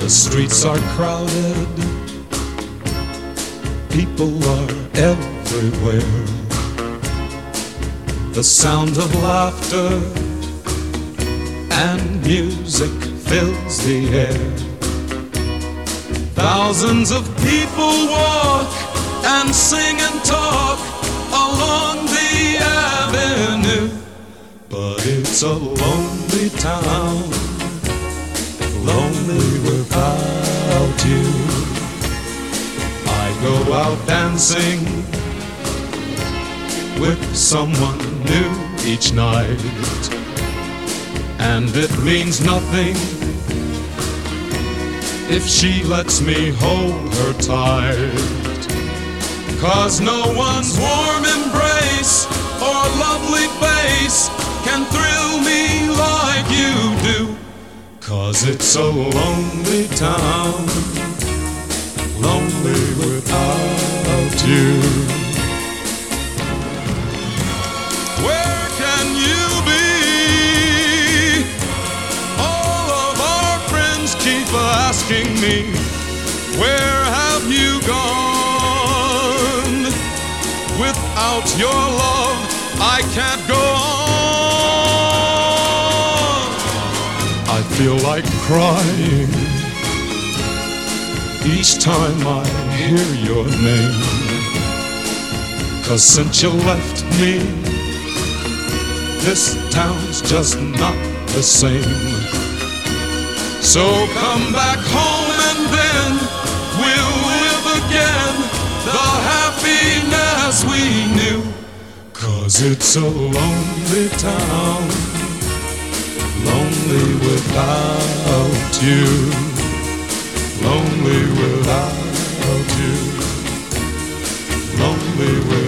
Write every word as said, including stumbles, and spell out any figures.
The streets are crowded, people are everywhere. The sound of laughter and music fills the air. Thousands of people walk and sing and talk along the avenue. But it's a lonely town, lonely without you. I go out dancing with someone new each night, and it means nothing if she lets me hold her tight. 'Cause no one's warm embrace or lovely face can thrill me like you do. 'Cause it's a lonely town, lonely without you. Where can you be? All of our friends keep asking me, where have you gone? Without your love, I can't go on. I feel like crying each time I hear your name. 'Cause since you left me, this town's just not the same. So come back home and then we'll live again the happiness we knew. 'Cause it's a lonely town, lonely without you, lonely without you, lonely without you.